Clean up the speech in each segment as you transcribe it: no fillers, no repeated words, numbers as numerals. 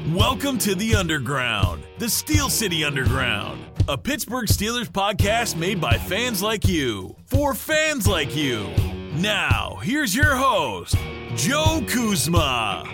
Welcome to the Underground, the Steel City Underground, a Pittsburgh Steelers podcast made by fans like you, for fans like you. Now, here's your host, Joe Kuzma.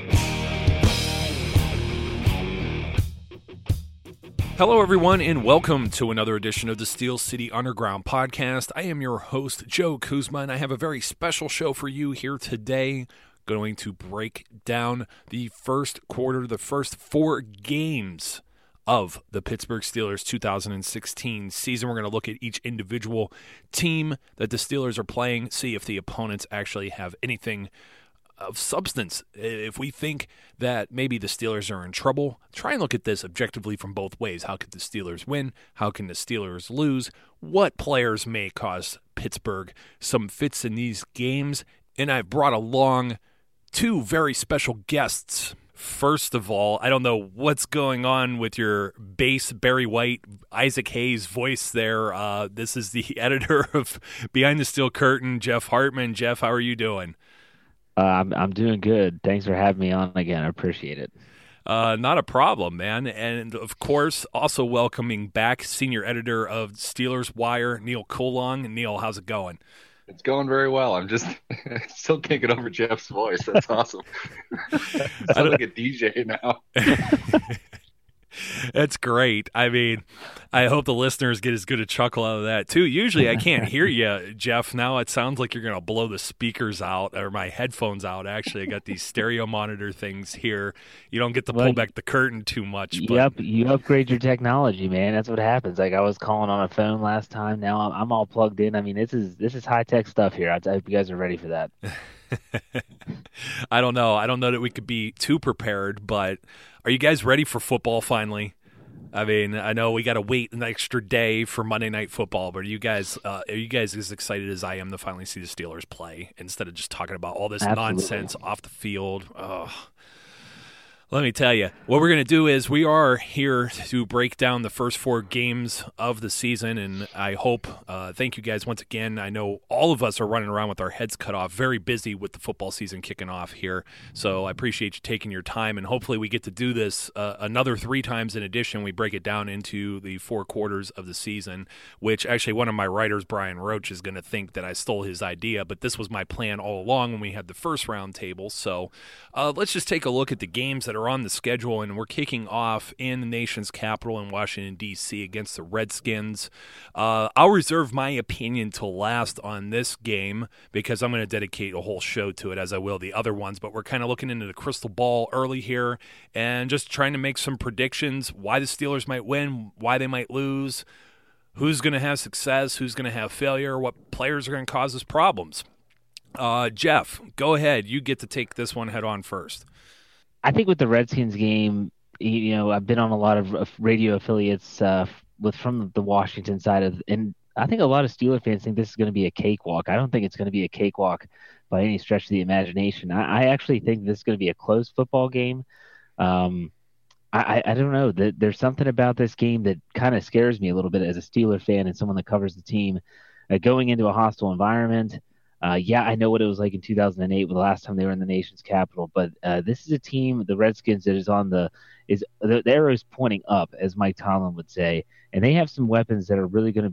Hello, everyone, and welcome to another edition of the Steel City Underground podcast. I am your host, Joe Kuzma, and I have a very special show for you here today. Going to break down the first quarter, the first 4 games of the Pittsburgh Steelers 2016 season. We're going to look at each individual team that the Steelers are playing, see if the opponents actually have anything of substance. If we think that maybe the Steelers are in trouble, try and look at this objectively from both ways. How could the Steelers win? How can the Steelers lose? What players may cause Pittsburgh some fits in these games? And I've brought along 2 very special guests. First of all, I don't know what's going on with your bass, Barry White, Isaac Hayes voice there. This is the editor of Behind the Steel Curtain, Jeff Hartman. Jeff, how are you doing? I'm doing good. Thanks for having me on again. I appreciate it. Not a problem, man. And, of course, also welcoming back senior editor of Steelers Wire, Neil Coulong. Neil, how's it going? It's going very well. I'm just still can't get over Jeff's voice. That's awesome. I sound like a DJ now. That's great. I mean, I hope the listeners get as good a chuckle out of that, too. Usually I can't hear you, Jeff. Now it sounds like you're going to blow the speakers out, or my headphones out, actually. I got these stereo monitor things here. You don't get to pull back the curtain too much. But... You upgrade your technology, man. That's what happens. Like, I was calling on a phone last time. Now I'm all plugged in. I mean, this is high-tech stuff here. I hope you guys are ready for that. I don't know. I don't know that we could be too prepared, but are you guys ready for football finally? I mean, I know we got to wait an extra day for Monday Night Football, but are you guys as excited as I am to finally see the Steelers play instead of just talking about all this nonsense off the field? Ugh. Let me tell you, what we're going to do is we are here to break down the first 4 games of the season, and I hope, thank you guys once again. I know all of us are running around with our heads cut off, very busy with the football season kicking off here, so I appreciate you taking your time, and hopefully we get to do this another 3 times in addition. We break it down into the 4 quarters of the season, which actually one of my writers, Brian Roach, is going to think that I stole his idea, but this was my plan all along when we had the first round table, so let's just take a look at the games that are on the schedule, and we're kicking off in the nation's capital in Washington, D.C. against the Redskins. I'll reserve my opinion till last on this game because I'm going to dedicate a whole show to it, as I will the other ones, but we're kind of looking into the crystal ball early here and just trying to make some predictions, why the Steelers might win, why they might lose, who's going to have success, who's going to have failure, what players are going to cause us problems. Jeff, go ahead. You get to take this one head on first. I think with the Redskins game, you know, I've been on a lot of radio affiliates from the Washington side and I think a lot of Steeler fans think this is going to be a cakewalk. I don't think it's going to be a cakewalk by any stretch of the imagination. I actually think this is going to be a close football game. I don't know. There's something about this game that kind of scares me a little bit as a Steeler fan and someone that covers the team. Going into a hostile environment, I know what it was like in 2008 when the last time they were in the nation's capital, but this is a team, the Redskins, that is the arrow's pointing up, as Mike Tomlin would say, and they have some weapons that are really going to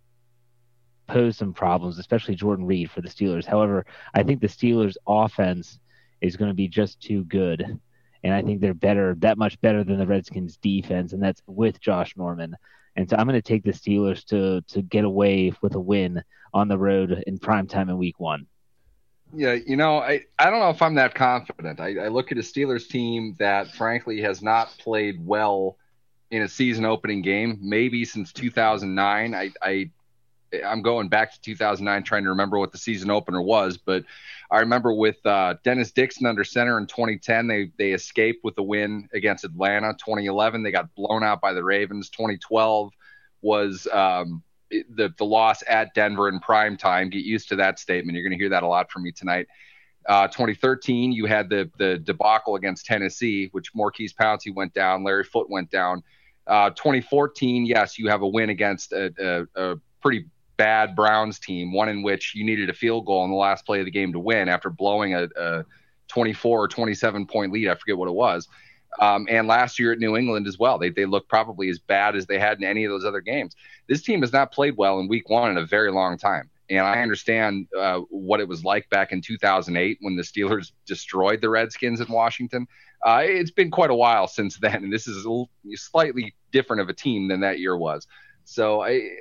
pose some problems, especially Jordan Reed for the Steelers. However, I think the Steelers' offense is going to be just too good, and I think they're that much better than the Redskins' defense, and that's with Josh Norman. And so I'm going to take the Steelers to get away with a win on the road in primetime in week 1. Yeah, you know, I don't know if I'm that confident. I look at a Steelers team that, frankly, has not played well in a season-opening game, maybe since 2009. I'm going back to 2009 trying to remember what the season opener was, but I remember with Dennis Dixon under center in 2010, they escaped with a win against Atlanta. 2011, they got blown out by the Ravens. 2012 was the loss at Denver in prime time. Get used to that statement. You're going to hear that a lot from me tonight. 2013, you had the debacle against Tennessee, which Maurkice Pouncey went down, Larry Foote went down. 2014, yes, you have a win against a pretty bad Browns team, one in which you needed a field goal in the last play of the game to win after blowing a 24 or 27 point lead. I forget what it was. And last year at New England as well. They look probably as bad as they had in any of those other games. This team has not played well in week one in a very long time. And I understand what it was like back in 2008 when the Steelers destroyed the Redskins in Washington. It's been quite a while since then, and this is slightly different of a team than that year was. So,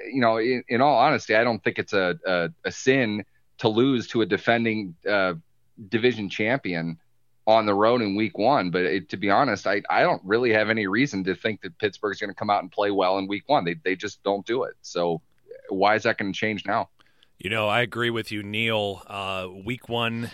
in all honesty, I don't think it's a sin to lose to a defending division champion on the road in week one. But to be honest, I don't really have any reason to think that Pittsburgh's going to come out and play well in week one. They just don't do it. So why is that going to change now? I agree with you, Neil. Week one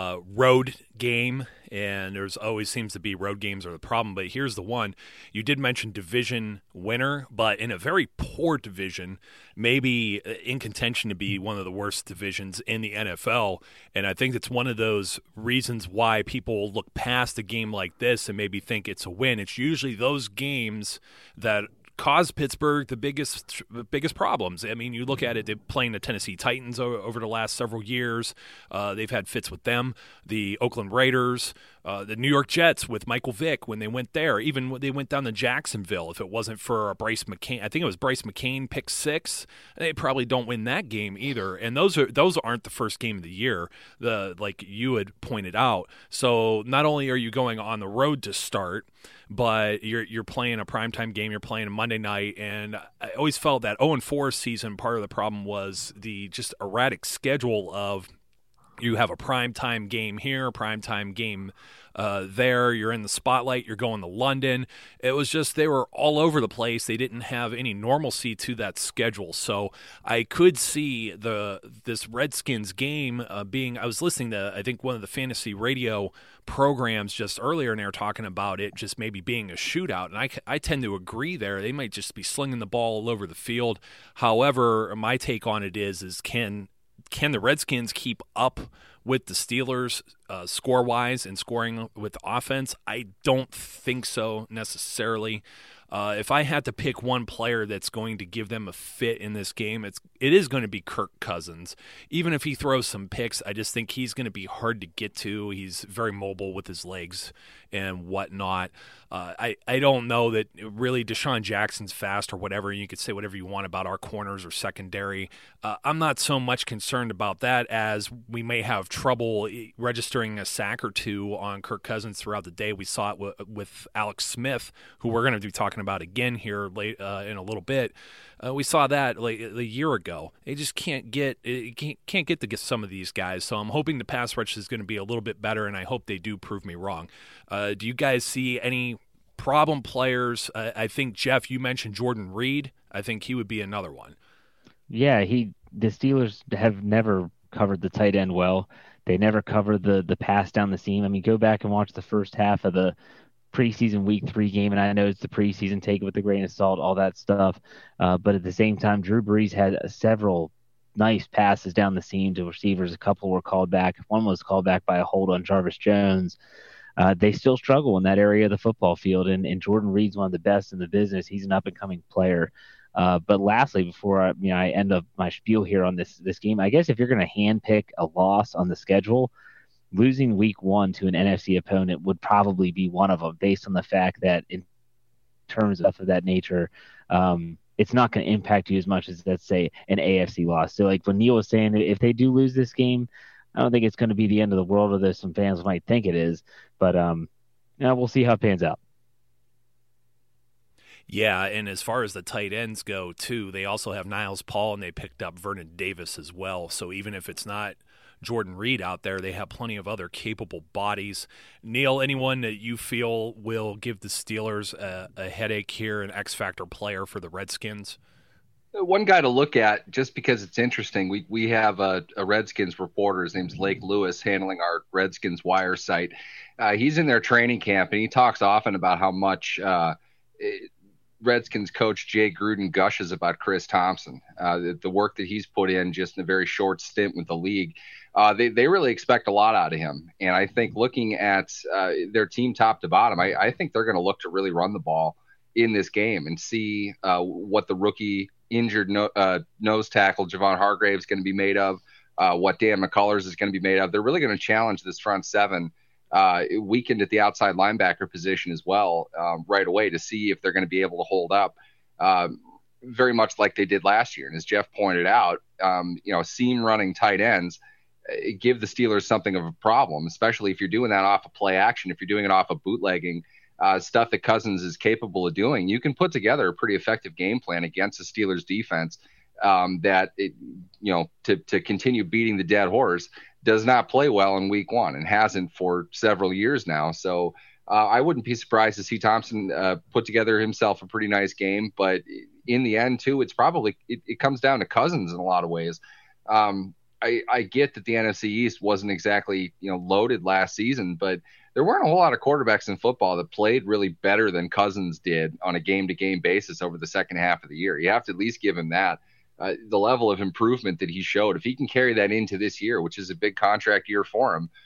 road game, and there's always seems to be road games are the problem. But here's the one. You did mention division winner, but in a very poor division, maybe in contention to be one of the worst divisions in the NFL. And I think it's one of those reasons why people look past a game like this and maybe think it's a win. It's usually those games that caused Pittsburgh the biggest problems. I mean, you look at it, they're playing the Tennessee Titans over the last several years. They've had fits with them. The Oakland Raiders, the New York Jets with Michael Vick when they went there. Even when they went down to Jacksonville, if it wasn't for Bryce McCain, I think it was Bryce McCain pick 6, they probably don't win that game either. And those aren't the first game of the year, like you had pointed out. So not only are you going on the road to start, but you're playing a primetime game, you're playing a Monday night, and I always felt that 0-4 season, part of the problem was the just erratic schedule of you have a primetime game here, a primetime game there, you're in the spotlight, you're going to London. It was just they were all over the place. They didn't have any normalcy to that schedule. So I could see this Redskins game being – I was listening to, I think, one of the fantasy radio programs just earlier, and they were talking about it just maybe being a shootout. And I tend to agree there. They might just be slinging the ball all over the field. However, my take on it is can the Redskins keep up with the Steelers score-wise and scoring with offense? I don't think so necessarily. If I had to pick one player that's going to give them a fit in this game, it is going to be Kirk Cousins. Even if he throws some picks, I just think he's going to be hard to get to. He's very mobile with his legs and whatnot. I don't know that really Deshaun Jackson's fast or whatever. You could say whatever you want about our corners or secondary. I'm not so much concerned about that as we may have trouble registering a sack or two on Kirk Cousins throughout the day. We saw it with Alex Smith, who we're going to be talking about again here late in a little bit. We saw that like a year ago. They just can't get to get some of these guys. So I'm hoping the pass rush is going to be a little bit better, and I hope they do prove me wrong. Do you guys see any problem players? I think, Jeff, you mentioned Jordan Reed. I think he would be another one. Yeah, the Steelers have never covered the tight end well. They never covered the pass down the seam. I mean, go back and watch the first half of the preseason week 3 game, and I know it's the preseason, take it with a grain of salt, all that stuff. But at the same time, Drew Brees had several nice passes down the seam to receivers. A couple were called back. One was called back by a hold on Jarvis Jones. They still struggle in that area of the football field, and Jordan Reed's one of the best in the business. He's an up-and-coming player. But lastly, before I end up my spiel here on this game, I guess if you're going to handpick a loss on the schedule, losing week 1 to an NFC opponent would probably be one of them, based on the fact that in terms of that nature, it's not going to impact you as much as, let's say, an AFC loss. So like when Neil was saying, if they do lose this game, I don't think it's going to be the end of the world, although some fans might think it is. But we'll see how it pans out. Yeah, and as far as the tight ends go, too, they also have Niles Paul, and they picked up Vernon Davis as well. So even if it's not Jordan Reed out there, they have plenty of other capable bodies. Neil, anyone that you feel will give the Steelers a headache here, an X-factor player for the Redskins? One guy to look at, just because it's interesting, we have a Redskins reporter. His name's Lake Lewis, handling our Redskins Wire site. He's in their training camp, and he talks often about how much Redskins coach Jay Gruden gushes about Chris Thompson, the work that he's put in just in a very short stint with the league. They really expect a lot out of him. And I think looking at their team top to bottom, I think they're going to look to really run the ball in this game and see what the rookie injured nose tackle Javon Hargrave is going to be made of, what Dan McCullers is going to be made of. They're really going to challenge this front seven weakened at the outside linebacker position as well right away to see if they're going to be able to hold up very much like they did last year. And as Jeff pointed out, seam running tight ends give the Steelers something of a problem, especially if you're doing that off of play action, if you're doing it off of bootlegging, stuff that Cousins is capable of doing. You can put together a pretty effective game plan against the Steelers defense to continue beating the dead horse does not play well in week one and hasn't for several years now. So I wouldn't be surprised to see Thompson put together himself a pretty nice game, but in the end too, it comes down to Cousins in a lot of ways. I get that the NFC East wasn't exactly, loaded last season, but there weren't a whole lot of quarterbacks in football that played really better than Cousins did on a game-to-game basis over the second half of the year. You have to at least give him that. The level of improvement that he showed, if he can carry that into this year, which is a big contract year for him,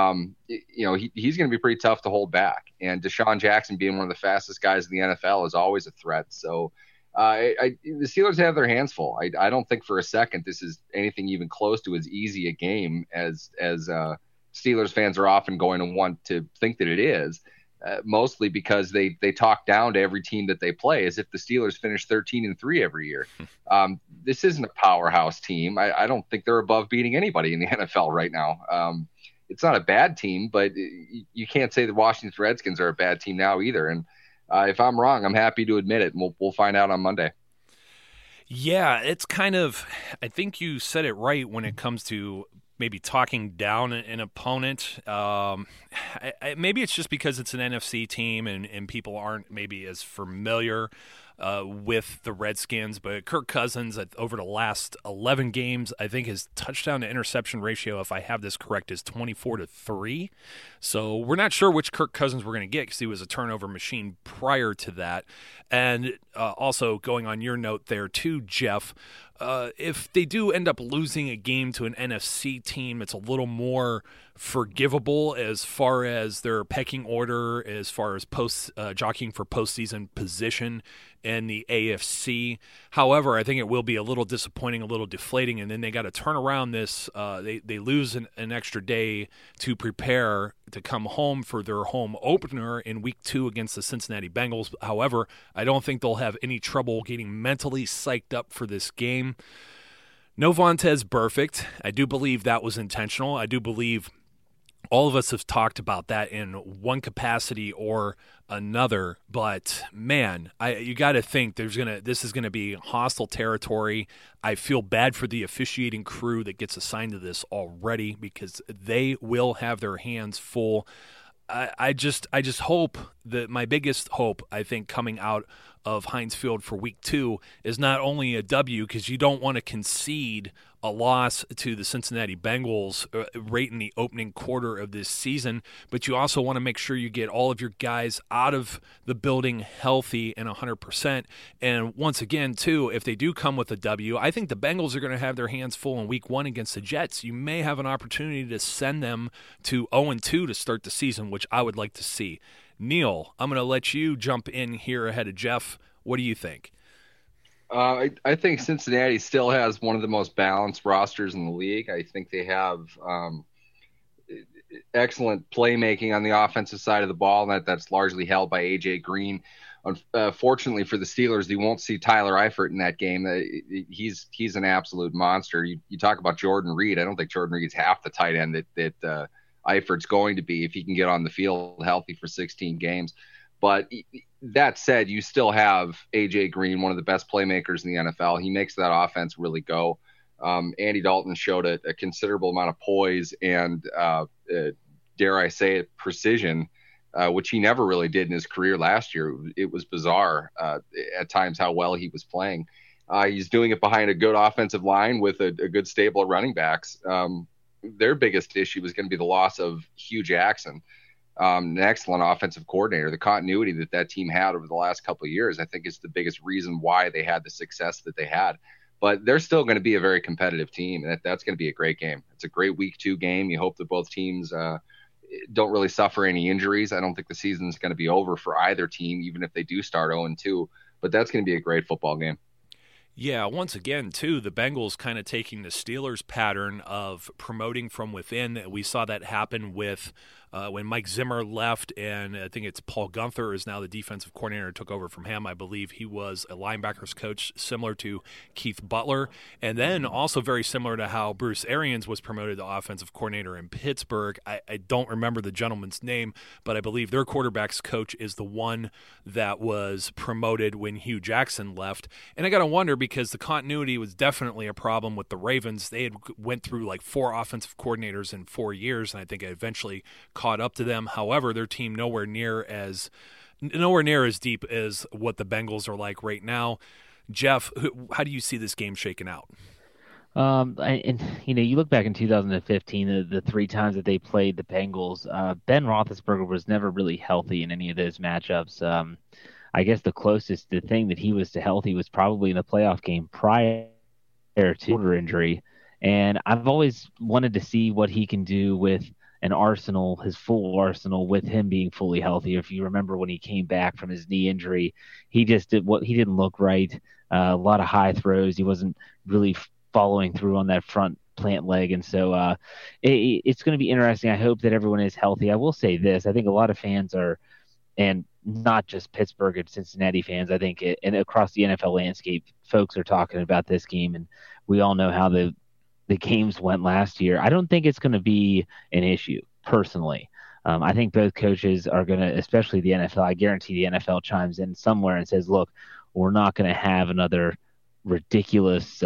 he's going to be pretty tough to hold back. And Deshaun Jackson being one of the fastest guys in the NFL is always a threat. So the Steelers have their hands full. I don't think for a second this is anything even close to as easy a game as Steelers fans are often going to want to think that it is. Mostly because they talk down to every team that they play as if the Steelers finish 13-3 every year. This isn't a powerhouse team. I don't think they're above beating anybody in the NFL right now. It's not a bad team, but you can't say the Washington Redskins are a bad team now either. And if I'm wrong, I'm happy to admit it. And we'll find out on Monday. Yeah, it's kind of – I think you said it right when it comes to – maybe talking down an opponent. Maybe it's just because it's an NFC team and people aren't maybe as familiar with the Redskins, but Kirk Cousins over the last 11 games, I think his touchdown to interception ratio, if I have this correct, is 24-3. So we're not sure which Kirk Cousins we're going to get because he was a turnover machine prior to that. And also going on your note there too, Jeff, if they do end up losing a game to an NFC team, it's a little more forgivable as far as their pecking order, as far as jockeying for postseason position in the AFC. However, I think it will be a little disappointing, a little deflating, and then they got to turn around this. They lose an extra day to prepare to come home for their home opener in Week 2 against the Cincinnati Bengals. However, I don't think they'll have any trouble getting mentally psyched up for this game. No Vontaze Burfict. I do believe that was intentional. I do believe all of us have talked about that in one capacity or another, but man, you got to think this is gonna be hostile territory. I feel bad for the officiating crew that gets assigned to this already because they will have their hands full. I just hope that my biggest hope, I think, coming out of Heinz Field for Week 2 is not only a W, because you don't want to concede a loss to the Cincinnati Bengals right in the opening quarter of this season, but you also want to make sure you get all of your guys out of the building healthy and 100%. And once again, too, if they do come with a W, I think the Bengals are going to have their hands full in Week 1 against the Jets. You may have an opportunity to send them to 0-2 to start the season, which I would like to see. Neil, I'm going to let you jump in here ahead of Jeff. What do you think? I think Cincinnati still has one of the most balanced rosters in the league. I think they have excellent playmaking on the offensive side of the ball, and that's largely held by A.J. Green. Fortunately for the Steelers, you won't see Tyler Eifert in that game. He's an absolute monster. You talk about Jordan Reed. I don't think Jordan Reed's half the tight end that Eifert's going to be if he can get on the field healthy for 16 games. But that said, you still have A.J. Green, one of the best playmakers in the NFL. He makes that offense really go. Andy Dalton showed a considerable amount of poise and, dare I say it, precision, which he never really did in his career last year. It was bizarre at times how well he was playing. He's doing it behind a good offensive line with a good stable of running backs. Their biggest issue was going to be the loss of Hugh Jackson. An excellent offensive coordinator. The continuity that team had over the last couple of years, I think, is the biggest reason why they had the success that they had. But they're still going to be a very competitive team, and that's going to be a great game. It's a great Week 2 game. You hope that both teams don't really suffer any injuries. I don't think the season's going to be over for either team, even if they do start 0-2. But that's going to be a great football game. Yeah, once again, too, the Bengals kind of taking the Steelers pattern of promoting from within. We saw that happen with when Mike Zimmer left, and I think it's Paul Gunther is now the defensive coordinator, took over from him. I believe he was a linebackers coach similar to Keith Butler, and then also very similar to how Bruce Arians was promoted to offensive coordinator in Pittsburgh. I don't remember the gentleman's name, but I believe their quarterback's coach is the one that was promoted when Hugh Jackson left. And I got to wonder, because the continuity was definitely a problem with the Ravens. They had went through like 4 offensive coordinators in 4 years, and I think it eventually caught up to them. However, their team nowhere near as deep as what the Bengals are like right now. Jeff, how do you see this game shaking out? You look back in 2015, the 3 times that they played the Bengals, Ben Roethlisberger was never really healthy in any of those matchups. I guess the closest the thing that he was to healthy was probably in the playoff game prior to shoulder injury. And I've always wanted to see what he can do with an arsenal, his full arsenal, with him being fully healthy. If you remember when he came back from his knee injury, he didn't look right. A lot of high throws. He wasn't really following through on that front plant leg. And so it's going to be interesting. I hope that everyone is healthy. I will say this. I think a lot of fans are, and not just Pittsburgh and Cincinnati fans, I think, and across the NFL landscape, folks are talking about this game, and we all know how the games went last year. I don't think it's going to be an issue, personally. I think both coaches are going to, especially the NFL, I guarantee the NFL chimes in somewhere and says, look, we're not going to have another ridiculous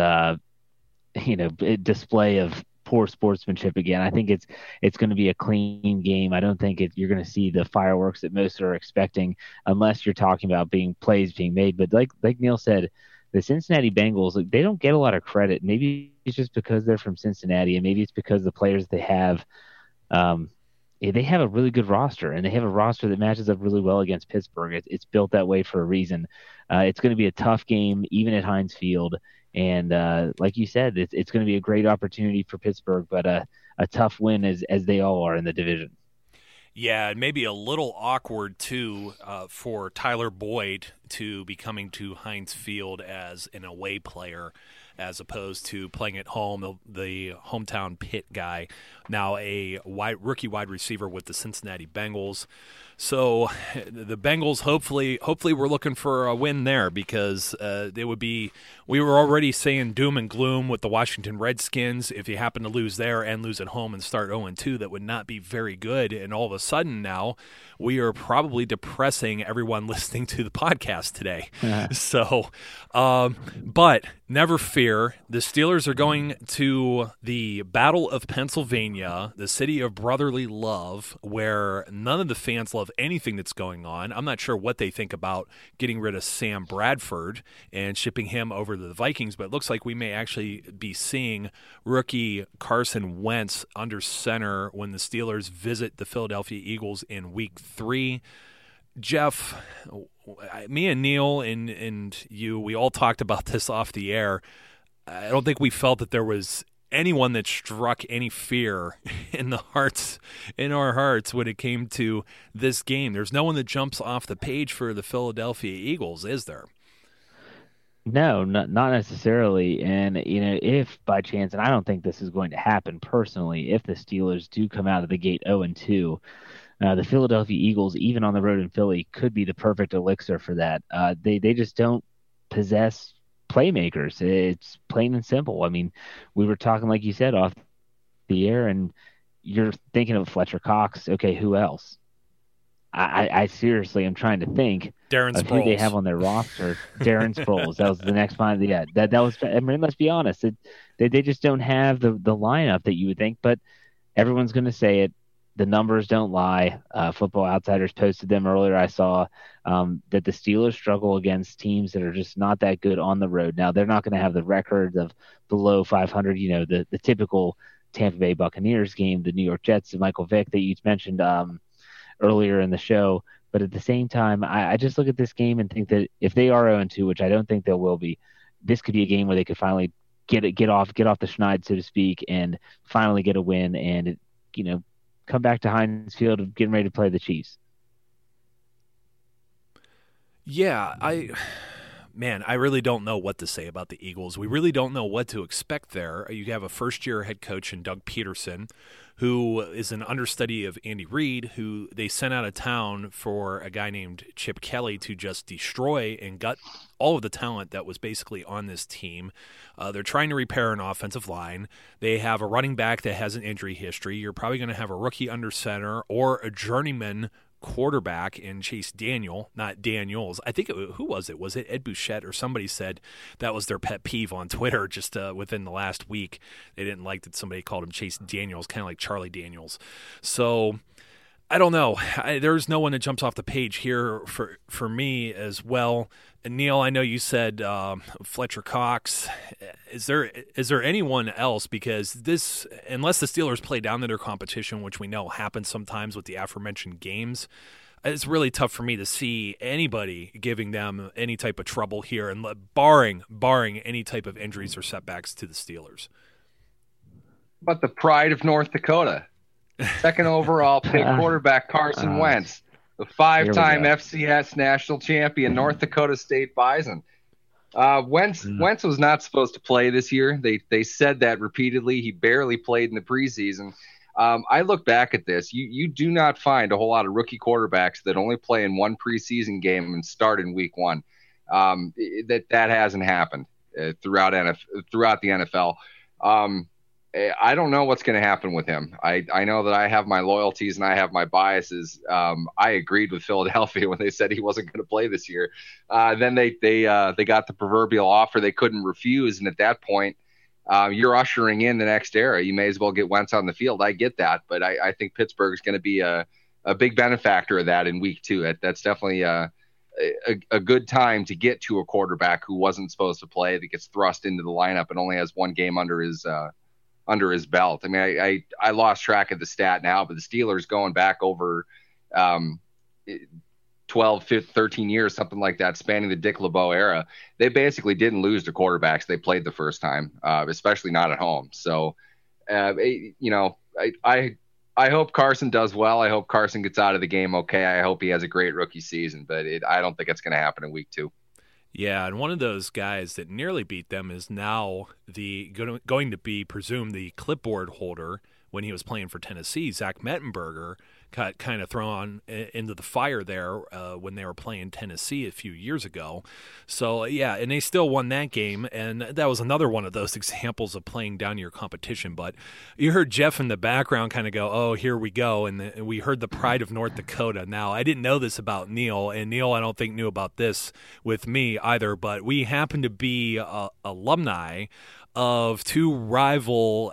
display of poor sportsmanship again. I think it's going to be a clean game. I don't think you're going to see the fireworks that most are expecting, unless you're talking about plays being made. But like Neil said, the Cincinnati Bengals, they don't get a lot of credit. Maybe it's just because they're from Cincinnati, and maybe it's because the players they have a really good roster, and they have a roster that matches up really well against Pittsburgh. It's built that way for a reason. It's going to be a tough game, even at Heinz Field. And like you said, it's going to be a great opportunity for Pittsburgh, but a tough win as they all are in the division. Yeah, and maybe a little awkward, too, for Tyler Boyd to be coming to Heinz Field as an away player as opposed to playing at home, the hometown Pitt guy, now a rookie wide receiver with the Cincinnati Bengals. So the Bengals, hopefully we're looking for a win there, because we were already saying doom and gloom with the Washington Redskins. If you happen to lose there and lose at home and start 0-2, that would not be very good. And all of a sudden now we are probably depressing everyone listening to the podcast today. So, but never fear. The Steelers are going to the Battle of Pennsylvania, the city of brotherly love, where none of the fans love anything that's going on. I'm not sure what they think about getting rid of Sam Bradford and shipping him over to the Vikings, but it looks like we may actually be seeing rookie Carson Wentz under center when the Steelers visit the Philadelphia Eagles in Week 3. Jeff, me and Neil and you, we all talked about this off the air. I don't think we felt that there was anyone that struck any fear in our hearts when it came to this game. There's no one that jumps off the page for the Philadelphia Eagles, is there? No, not necessarily. And, if by chance, and I don't think this is going to happen personally, if the Steelers do come out of the gate 0-2, the Philadelphia Eagles, even on the road in Philly, could be the perfect elixir for that. They just don't possess playmakers. It's plain and simple. I mean, we were talking, like you said, off the air, and you're thinking of Fletcher Cox. Okay, who else? I seriously am trying to think Darren of who they have on their roster. Darren Sproles. That was the next one. Yeah, that was. I mean, let's be honest. They just don't have the lineup that you would think. But everyone's going to say it. The numbers don't lie. Football Outsiders posted them earlier. I saw that the Steelers struggle against teams that are just not that good on the road. Now, they're not going to have the record of below 500, the typical Tampa Bay Buccaneers game, the New York Jets, and Michael Vick that you mentioned earlier in the show. But at the same time, I just look at this game and think that if they are 0-2, which I don't think they will be, this could be a game where they could finally get off the schneid, so to speak, and finally get a win and, come back to Heinz Field getting ready to play the Chiefs. Yeah, man, I really don't know what to say about the Eagles. We really don't know what to expect there. You have a first-year head coach in Doug Peterson, who is an understudy of Andy Reid, who they sent out of town for a guy named Chip Kelly to just destroy and gut all of the talent that was basically on this team. They're trying to repair an offensive line. They have a running back that has an injury history. You're probably going to have a rookie under center or a journeyman quarterback in Chase Daniel, not Daniels. I think who was it? Was it Ed Bouchette or somebody said that was their pet peeve on Twitter just within the last week. They didn't like that somebody called him Chase Daniels, kind of like Charlie Daniels. So I don't know. There's no one that jumps off the page here for me as well. And Neil, I know you said Fletcher Cox. Is there anyone else? Because this, unless the Steelers play down to their competition, which we know happens sometimes with the aforementioned games, it's really tough for me to see anybody giving them any type of trouble here, and barring any type of injuries or setbacks to the Steelers. But the pride of North Dakota, second overall pick quarterback Carson Wentz. The 5-time FCS national champion, North Dakota State Bison. Wentz was not supposed to play this year. They said that repeatedly. He barely played in the preseason. I look back at this. You do not find a whole lot of rookie quarterbacks that only play in one preseason game and start in week one. That hasn't happened throughout the NFL. I don't know what's going to happen with him. I know that I have my loyalties and I have my biases. I agreed with Philadelphia when they said he wasn't going to play this year. Then they got the proverbial offer they couldn't refuse, and at that point, you're ushering in the next era. You may as well get Wentz on the field. I get that, but I think Pittsburgh's going to be a big benefactor of that in week 2. That's definitely a good time to get to a quarterback who wasn't supposed to play, that gets thrust into the lineup and only has one game under his belt. I mean, I lost track of the stat now, but the Steelers going back over 12, 13 years, something like that, spanning the Dick LeBeau era, they basically didn't lose to quarterbacks they played the first time, especially not at home. So, I hope Carson does well. I hope Carson gets out of the game okay. I hope he has a great rookie season, but I don't think it's going to happen in week 2. Yeah, and one of those guys that nearly beat them is now going to be presumed the clipboard holder when he was playing for Tennessee. Zach Mettenberger got kind of thrown into the fire there when they were playing Tennessee a few years ago. So, yeah, and they still won that game, and that was another one of those examples of playing down to your competition. But you heard Jeff in the background kind of go, oh, here we go, and we heard the pride of North Dakota. Now, I didn't know this about Neil, and Neil I don't think knew about this with me either, but we happen to be alumni of 2 rival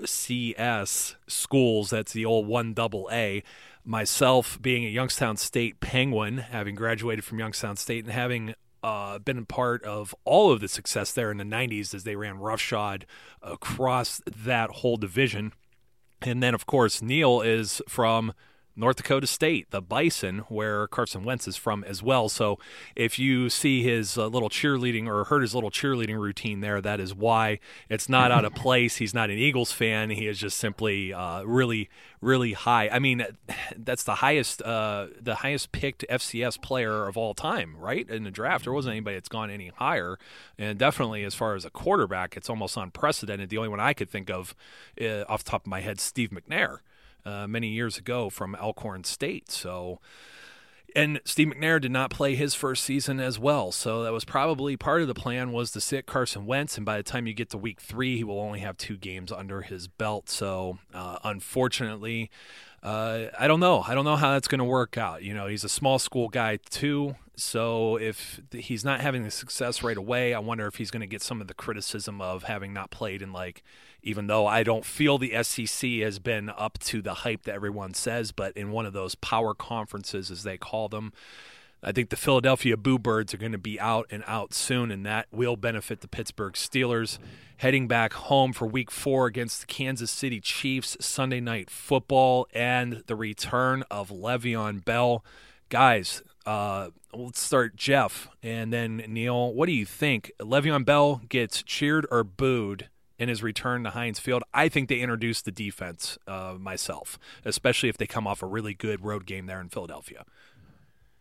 FCS schools. That's the old 1AA. Myself being a Youngstown State Penguin, having graduated from Youngstown State and having been a part of all of the success there in the 90s as they ran roughshod across that whole division. And then, of course, Neil is from North Dakota State, the Bison, where Carson Wentz is from as well. So if you see his little cheerleading or heard his little cheerleading routine there, that is why. It's not out of place. He's not an Eagles fan. He is just simply really, really high. I mean, that's the highest picked FCS player of all time, right? In the draft, there wasn't anybody that's gone any higher. And definitely as far as a quarterback, it's almost unprecedented. The only one I could think of off the top of my head, Steve McNair. Many years ago from Alcorn State. So, and Steve McNair did not play his first season as well. So that was probably part of the plan, was to sit Carson Wentz. And by the time you get to week 3, he will only have 2 games under his belt. So unfortunately, I don't know. I don't know how that's going to work out. You know, he's a small school guy too. So if he's not having the success right away, I wonder if he's going to get some of the criticism of having not played in, like, even though I don't feel the SEC has been up to the hype that everyone says, but in one of those power conferences, as they call them, I think the Philadelphia Boo Birds are going to be out and out soon, and that will benefit the Pittsburgh Steelers. Heading back home for week 4 against the Kansas City Chiefs, Sunday Night Football, and the return of Le'Veon Bell. Guys, let's start Jeff and then Neil. What do you think? Le'Veon Bell gets cheered or booed in his return to Heinz Field? I think they introduced the defense myself, especially if they come off a really good road game there in Philadelphia.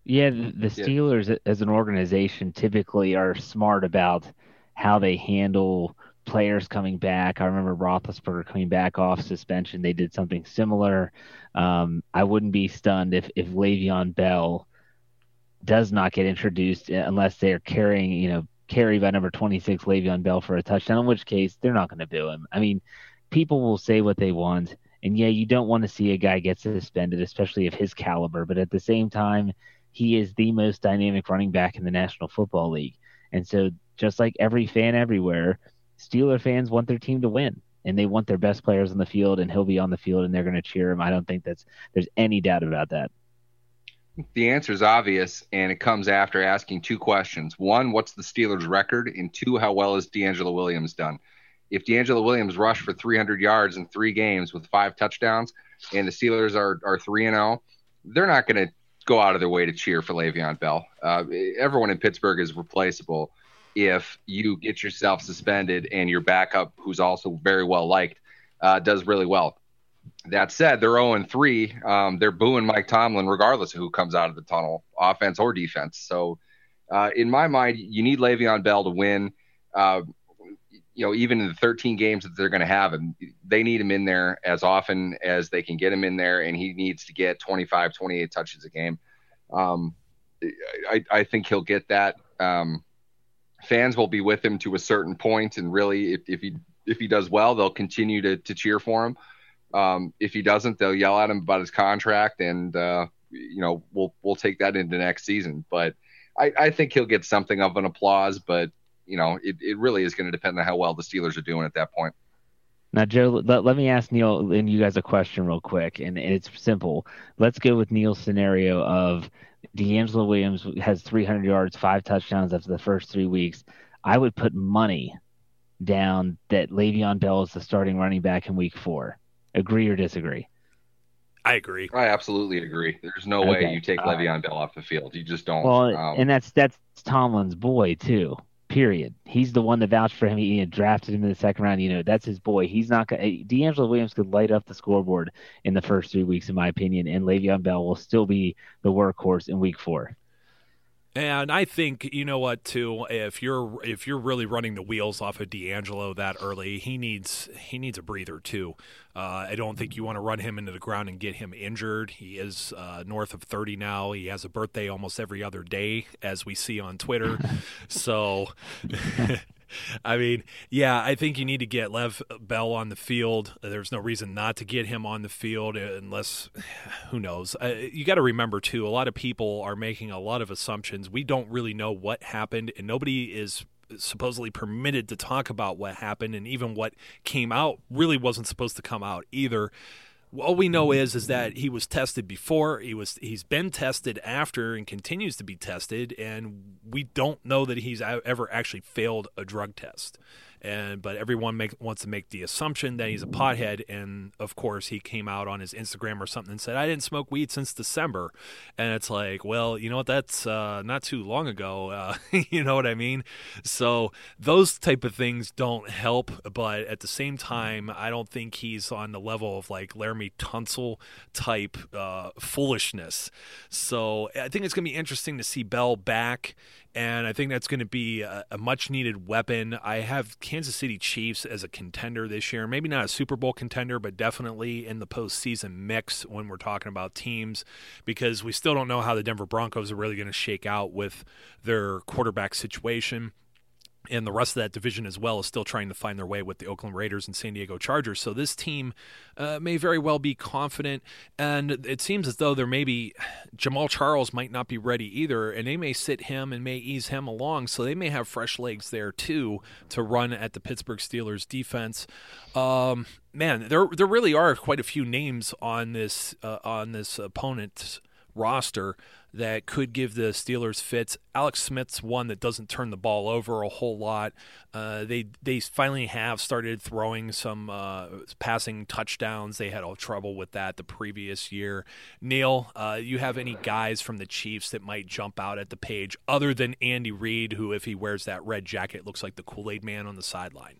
Yeah, the Steelers as an organization typically are smart about how they handle players coming back. I remember Roethlisberger coming back off suspension. They did something similar. I wouldn't be stunned if Le'Veon Bell does not get introduced unless they're carry by number 26 Le'Veon Bell for a touchdown, in which case they're not going to boo him. I mean, people will say what they want. And yeah, you don't want to see a guy get suspended, especially of his caliber. But at the same time, he is the most dynamic running back in the National Football League. And so, just like every fan everywhere, Steeler fans want their team to win, and they want their best players on the field, and he'll be on the field, and they're going to cheer him. I don't think there's any doubt about that. The answer is obvious, and it comes after asking two questions. One, what's the Steelers' record? And two, how well has DeAngelo Williams done? If DeAngelo Williams rushed for 300 yards in 3 games with 5 touchdowns, and the Steelers are 3-0, they're not going to go out of their way to cheer for Le'Veon Bell. Everyone in Pittsburgh is replaceable if you get yourself suspended and your backup, who's also very well liked, does really well. That said, they're 0-3. They're booing Mike Tomlin regardless of who comes out of the tunnel, offense or defense. So in my mind, you need Le'Veon Bell to win. Even in the 13 games that they're going to have him, they need him in there as often as they can get him in there, and he needs to get 25, 28 touches a game. I think he'll get that. Fans will be with him to a certain point, and really, if he does well, they'll continue to cheer for him. If he doesn't, they'll yell at him about his contract, and we'll take that into next season. But I think he'll get something of an applause, but it really is going to depend on how well the Steelers are doing at that point. Now, Joe, let me ask Neil and you guys a question real quick, and it's simple. Let's go with Neil's scenario of DeAngelo Williams has 300 yards, 5 touchdowns after the first 3 weeks. I would put money down that Le'Veon Bell is the starting running back in week 4. Agree or disagree? I agree. I absolutely agree. There's no way you take Le'Veon Bell off the field. You just don't. Well, and that's Tomlin's boy too. Period. He's the one that vouched for him. He drafted him in the second round. That's his boy. He's not going. DeAngelo Williams could light up the scoreboard in the first 3 weeks, in my opinion, and Le'Veon Bell will still be the workhorse in week 4. And I think, you know what, too, if you're really running the wheels off of DeAngelo that early, he needs a breather too. I don't think you want to run him into the ground and get him injured. He is north of 30 now. He has a birthday almost every other day, as we see on Twitter. So, I mean, yeah, I think you need to get Lev Bell on the field. There's no reason not to get him on the field unless, who knows. You got to remember, too, a lot of people are making a lot of assumptions. We don't really know what happened, and nobody is supposedly permitted to talk about what happened, and even what came out really wasn't supposed to come out either. All we know is that he was tested before, he's been tested after, and continues to be tested, and we don't know that he's ever actually failed a drug test. But everyone wants to make the assumption that he's a pothead, and of course he came out on his Instagram or something and said, I didn't smoke weed since December. And it's like, well, you know what, that's not too long ago, you know what I mean? So those type of things don't help, but at the same time, I don't think he's on the level of like Laramie Tunsil type foolishness. So I think it's going to be interesting to see Bell back, and I think that's going to be a much-needed weapon. I have Kansas City Chiefs as a contender this year. Maybe not a Super Bowl contender, but definitely in the postseason mix when we're talking about teams, because we still don't know how the Denver Broncos are really going to shake out with their quarterback situation. And the rest of that division as well is still trying to find their way with the Oakland Raiders and San Diego Chargers. So this team may very well be confident. And it seems as though Jamal Charles might not be ready either. And they may sit him and may ease him along. So they may have fresh legs there too to run at the Pittsburgh Steelers defense. Man, there really are quite a few names on this opponent's roster that could give the Steelers fits. Alex Smith's one that doesn't turn the ball over a whole lot. They finally have started throwing some passing touchdowns. They had all trouble with that the previous year. Neil, you have any guys from the Chiefs that might jump out at the page other than Andy Reid, who, if he wears that red jacket, looks like the Kool-Aid man on the sideline?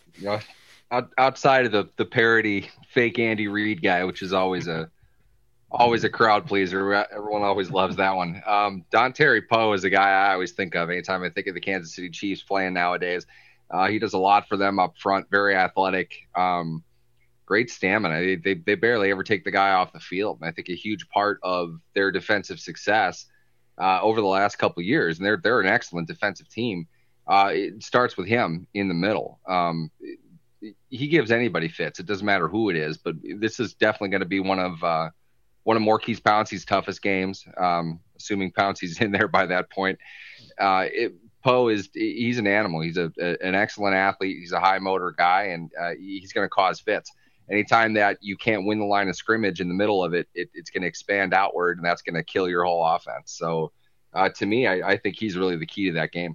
Outside of the parody fake Andy Reid guy, which is always a Always a crowd pleaser. Everyone always loves that one. Don Terry Poe is a guy I always think of anytime I think of the Kansas City Chiefs playing nowadays. He does a lot for them up front, very athletic, great stamina. They barely ever take the guy off the field. And I think a huge part of their defensive success over the last couple of years, and they're an excellent defensive team, it starts with him in the middle. He gives anybody fits. It doesn't matter who it is, but this is definitely going to be one of Maurkice Pouncey's toughest games, assuming Pouncey's in there by that point. Poe he's an animal. He's an excellent athlete. He's a high motor guy, and he's going to cause fits. Anytime that you can't win the line of scrimmage in the middle of it, it's going to expand outward, and that's going to kill your whole offense. So to me, I think he's really the key to that game.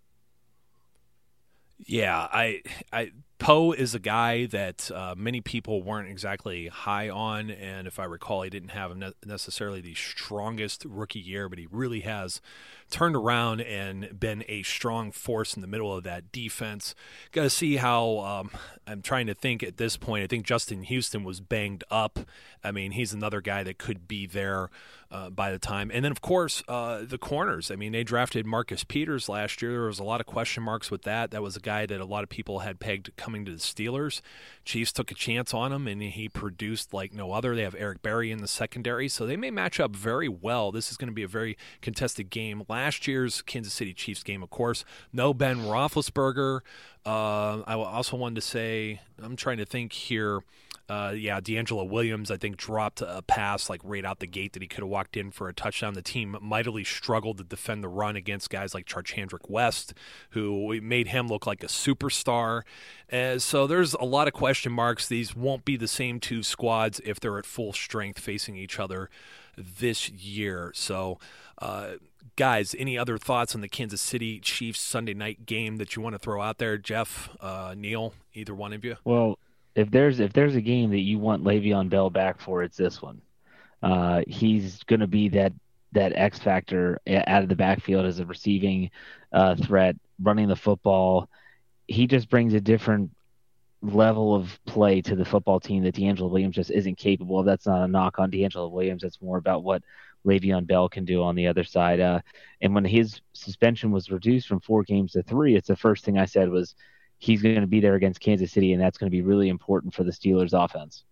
Yeah, Poe is a guy that many people weren't exactly high on, and if I recall, he didn't have necessarily the strongest rookie year, but he really has turned around and been a strong force in the middle of that defense. Got to see how I'm trying to think at this point. I think Justin Houston was banged up. I mean, he's another guy that could be there by the time. And then, of course, the corners. I mean, they drafted Marcus Peters last year. There was a lot of question marks with that. That was a guy that a lot of people had pegged coming to the Steelers. Chiefs took a chance on him, and he produced like no other. They have Eric Berry in the secondary, so they may match up very well. This is going to be a very contested game. Last year's Kansas City Chiefs game, of course, no Ben Roethlisberger. I also wanted to say, I'm trying to think here, DeAngelo Williams, I think, dropped a pass like right out the gate that he could have walked in for a touchdown. The team mightily struggled to defend the run against guys like Charchandrick West, who made him look like a superstar. So there's a lot of question marks. These won't be the same two squads if they're at full strength facing each other this year. So, guys, any other thoughts on the Kansas City Chiefs Sunday night game that you want to throw out there? Jeff, Neil, either one of you? Well, if there's a game that you want Le'Veon Bell back for, it's this one. He's going to be that X factor out of the backfield as a receiving threat, running the football. He just brings a different level of play to the football team that DeAngelo Williams just isn't capable of. That's not a knock on DeAngelo Williams. That's more about what Le'Veon Bell can do on the other side. And when his suspension was reduced from 4 games to 3, it's the first thing I said was he's going to be there against Kansas City, and that's going to be really important for the Steelers' offense.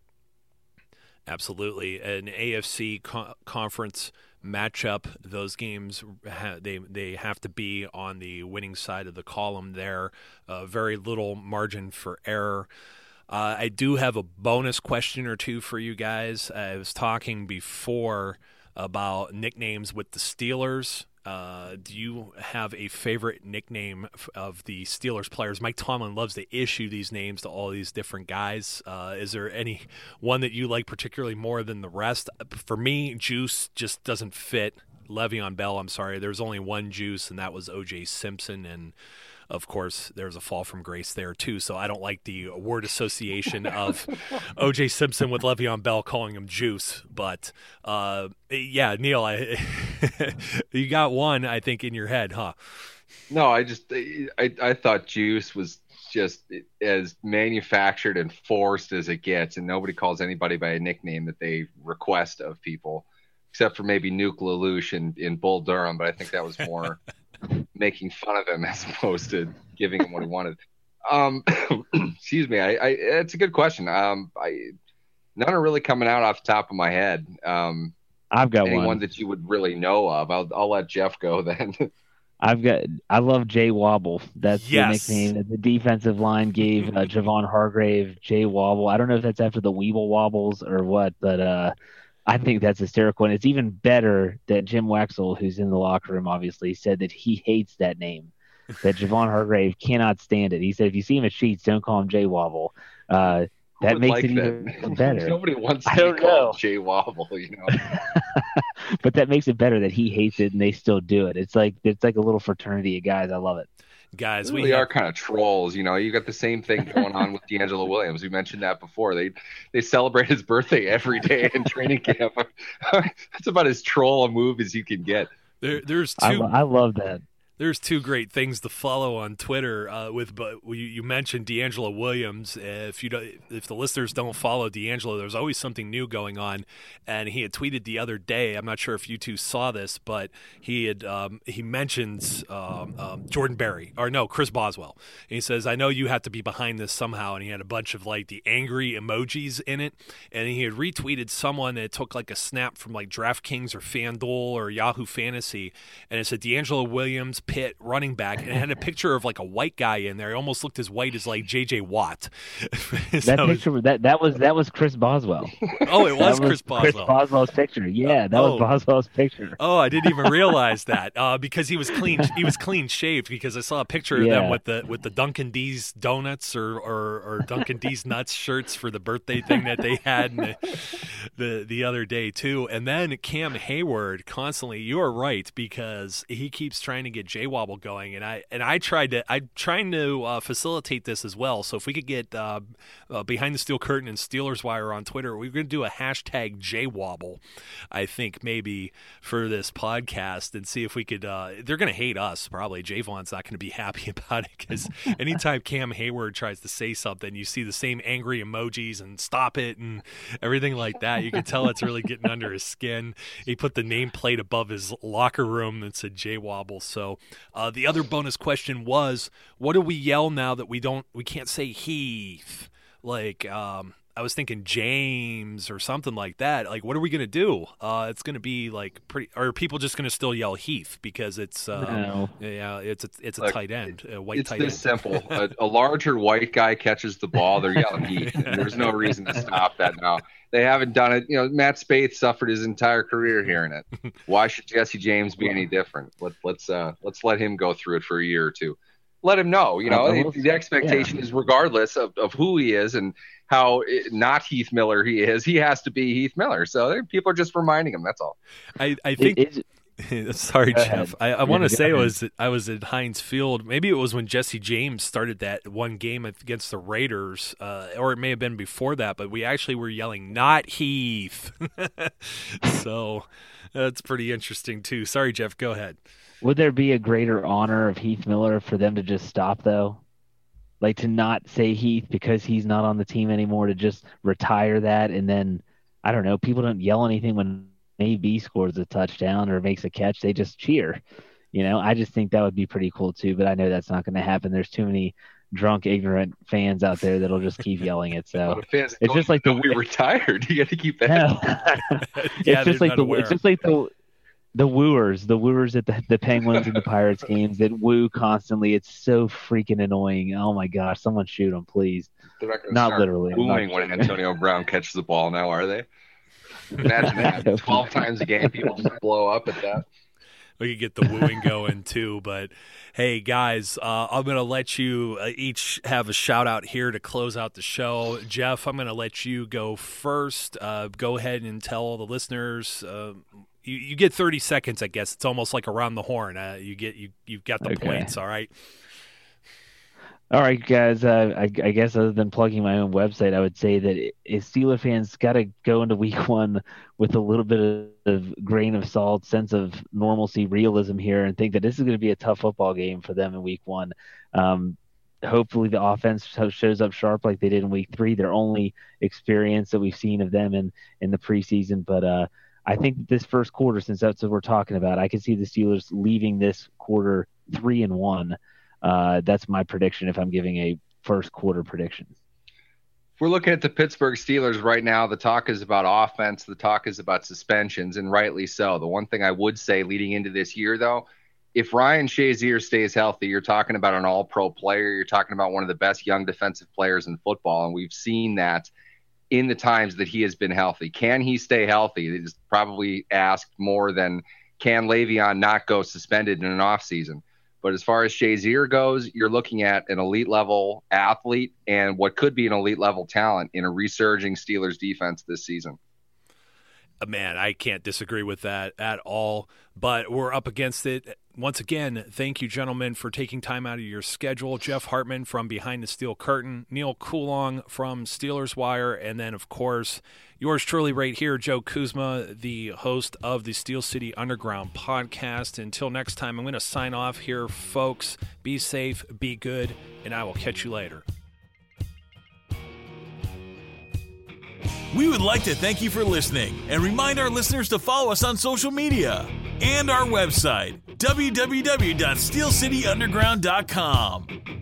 Absolutely. An AFC conference matchup, those games, they have to be on the winning side of the column there. Very little margin for error. I do have a bonus question or two for you guys. I was talking before about nicknames with the Steelers. Do you have a favorite nickname of the Steelers players? Mike Tomlin loves to issue these names to all these different guys. Is there any one that you like particularly more than the rest? For me, Juice just doesn't fit. Le'Veon Bell, I'm sorry. There's only one Juice, and that was O.J. Simpson, and of course, there's a fall from grace there, too. So I don't like the word association of O.J. Simpson with Le'Veon Bell calling him Juice. But, yeah, Neil, you got one, I think, in your head, huh? No, I thought Juice was just as manufactured and forced as it gets, and nobody calls anybody by a nickname that they request of people, except for maybe Nuke LaLoosh in Bull Durham, but I think that was more making fun of him as opposed to giving him what he wanted. Excuse me. It's a good question. None are really coming out off the top of my head. I've got anyone one that you would really know of. I'll let Jeff go then. I love Jay Wobble. That's the nickname that the defensive line gave Javon Hargrave. Jay Wobble. I don't know if that's after the Weeble Wobbles or what, but I think that's hysterical. And it's even better that Jim Wexell, who's in the locker room, obviously, said that he hates that name, that Javon Hargrave cannot stand it. He said, if you see him at Sheets, don't call him Jay Wobble. That makes it even better. Nobody wants to be called Jay Wobble, you know. But that makes it better that he hates it and they still do it. It's like a little fraternity of guys. I love it. Guys, we are kind of trolls, you know. You got the same thing going on with DeAngelo Williams. We mentioned that before. They celebrate his birthday every day in training camp. That's about as troll a move as you can get. There's two. I love that. There's two great things to follow on Twitter. But you mentioned DeAngelo Williams. If the listeners don't follow DeAngelo, there's always something new going on. And he had tweeted the other day. I'm not sure if you two saw this, but he mentions Chris Boswell. And he says, "I know you have to be behind this somehow." And he had a bunch of like the angry emojis in it. And he had retweeted someone that took like a snap from like DraftKings or FanDuel or Yahoo Fantasy, and it said DeAngelo Williams, Pitt, running back, and it had a picture of like a white guy in there. He almost looked as white as like J.J. Watt. That was Chris Boswell. Oh, it was Chris Boswell. Chris Boswell's picture. Yeah, that was Boswell's picture. Oh, I didn't even realize that because he was clean. He was clean shaved because I saw a picture of them with the Dunkin' D's donuts or Dunkin' D's nuts shirts for the birthday thing that they had the other day too. And then Cam Hayward constantly. You are right because he keeps trying to get J-Wobble going, and I'm trying to facilitate this as well. So if we could get Behind the Steel Curtain and Steelers Wire on Twitter, we're going to do a hashtag J-Wobble, I think maybe for this podcast, and see if we could. They're going to hate us probably. Javon's not going to be happy about it because anytime Cam Hayward tries to say something, you see the same angry emojis and stop it and everything like that. You can tell it's really getting under his skin. He put the nameplate above his locker room that said J-Wobble. So the other bonus question was, what do we yell now that we can't say Heath? Like I was thinking James or something like that. Like, what are we going to do? It's going to be like pretty, or are people just going to still yell Heath because it's no. Yeah, it's a tight end, a white tight end. It's this simple. A larger white guy catches the ball, they're yelling Heath. And there's no reason to stop that now. They haven't done it. Matt Spaeth suffered his entire career hearing it. Why should Jesse James be any different? Let's let him go through it for a year or two. Let him know. The expectation is regardless of who he is and how not Heath Miller he is. He has to be Heath Miller. So people are just reminding him. That's all. I think. Sorry, Jeff. I want to say I was at Heinz Field. Maybe it was when Jesse James started that one game against the Raiders, or it may have been before that. But we actually were yelling, "Not Heath." So that's pretty interesting too. Sorry, Jeff. Go ahead. Would there be a greater honor of Heath Miller for them to just stop though? Like to not say Heath because he's not on the team anymore, to just retire that, and then I don't know. People don't yell anything when AB scores a touchdown or makes a catch. They just cheer. I just think that would be pretty cool too, but I know that's not going to happen. There's too many drunk, ignorant fans out there that'll just keep yelling it. So it's just like we retired. You got to keep that. Yeah, it's just like the wooers at the Penguins and the Pirates games that woo constantly. It's so freaking annoying. Oh my gosh, someone shoot them, please. They're not literally wooing when Antonio Brown catches the ball now, are they? Imagine that. 12 times a game, people just blow up at that. We could get the wooing going too, but hey guys, I'm going to let you each have a shout out here to close out the show. Jeff, I'm going to let you go first. Go ahead and tell all the listeners. You get 30 seconds, I guess. It's almost like around the horn. You've got the points. All right. All right, guys. I guess other than plugging my own website, I would say that Steeler fans got to go into week one with a little bit of grain of salt, sense of normalcy, realism here, and think that this is going to be a tough football game for them in week one. Hopefully the offense shows up sharp like they did in week 3. Their only experience that we've seen of them in the preseason. But I think that this first quarter, since that's what we're talking about, I can see the Steelers leaving this quarter 3-1. That's my prediction if I'm giving a first quarter prediction. If we're looking at the Pittsburgh Steelers right now, the talk is about offense. The talk is about suspensions, and rightly so. The one thing I would say leading into this year, though, if Ryan Shazier stays healthy, you're talking about an all-pro player. You're talking about one of the best young defensive players in football, and we've seen that in the times that he has been healthy. Can he stay healthy? It is probably asked more than can Le'Veon not go suspended in an offseason. But as far as Shazier goes, you're looking at an elite-level athlete and what could be an elite-level talent in a resurging Steelers defense this season. Man, I can't disagree with that at all, but we're up against it. Once again, thank you, gentlemen, for taking time out of your schedule. Jeff Hartman from Behind the Steel Curtain, Neil Coulong from Steelers Wire, and then, of course, yours truly right here, Joe Kuzma, the host of the Steel City Underground podcast. Until next time, I'm going to sign off here, folks. Be safe, be good, and I will catch you later. We would like to thank you for listening and remind our listeners to follow us on social media and our website, www.steelcityunderground.com.